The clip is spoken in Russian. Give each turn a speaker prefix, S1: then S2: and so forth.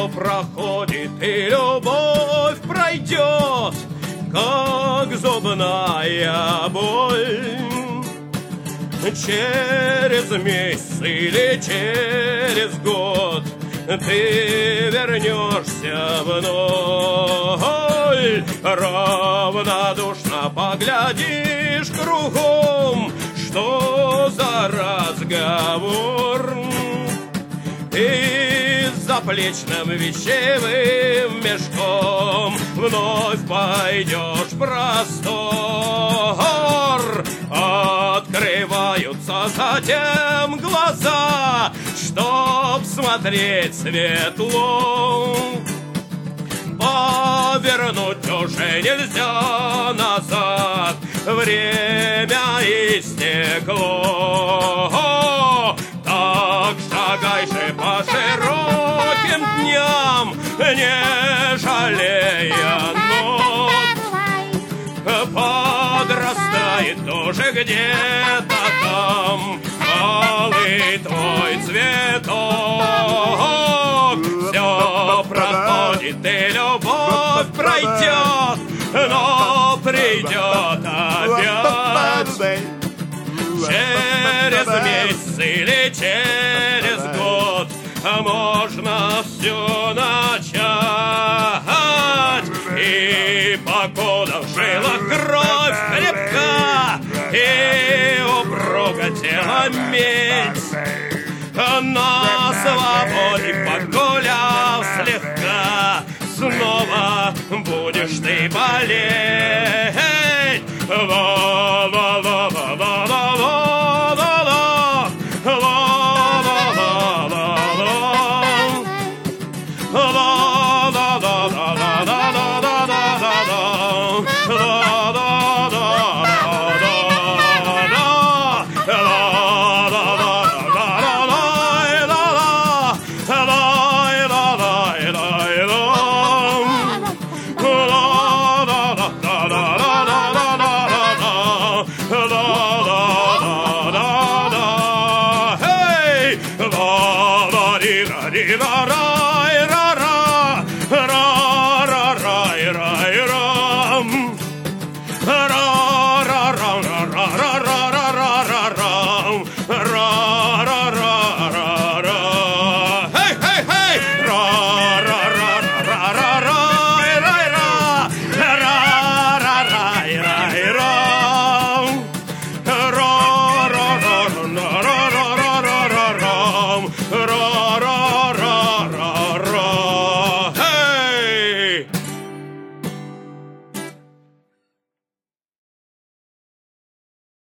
S1: все проходит, и любовь пройдет, как зубная боль. Через месяц или через год ты вернешься вновь, равнодушно поглядишь кругом, что за разговор. И с заплечным вещевым мешком вновь пойдешь в простор. Открываются затем глаза, чтоб смотреть светло. Повернуть уже нельзя назад, время истекло. Так шагай же по широким дням, не жалея ног. Подрастает тоже где-то там алый твой цветок. Все проходит и любовь пройдет, но придет опять. Через месяц или через год можно все начать. И покуда в жилах кровь крепка, и упруга тело медь, на свободе погуляв слегка, снова будешь ты болеть. Ra